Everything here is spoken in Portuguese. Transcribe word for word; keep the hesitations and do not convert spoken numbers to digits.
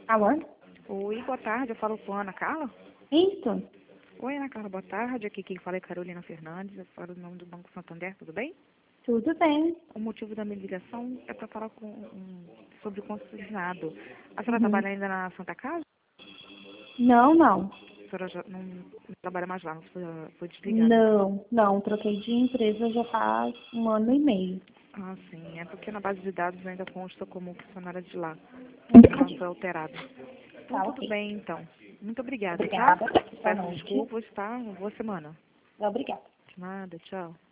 Alô? Oi, boa tarde. Eu falo com a Ana Carla. Isso. Oi, Ana Carla, boa tarde. Aqui quem fala é Carolina Fernandes. Eu falo no nome do Banco Santander, tudo bem? Tudo bem. O motivo da minha ligação é para falar com, um, sobre o consignado. A senhora Uhum. trabalha ainda na Santa Casa? Não, não. A senhora já não, não trabalha mais lá, não foi, foi desligada. Não, não. Troquei de empresa já faz um ano e meio. Ah, sim. É porque na base de dados ainda consta como funcionária de lá. Não Entendi. foi alterado. Então, Tá, tudo ok. bem, então. Muito obrigada, tá? Obrigada. Boa Peço noite. desculpas, tá? Boa semana. Obrigada. De nada, tchau.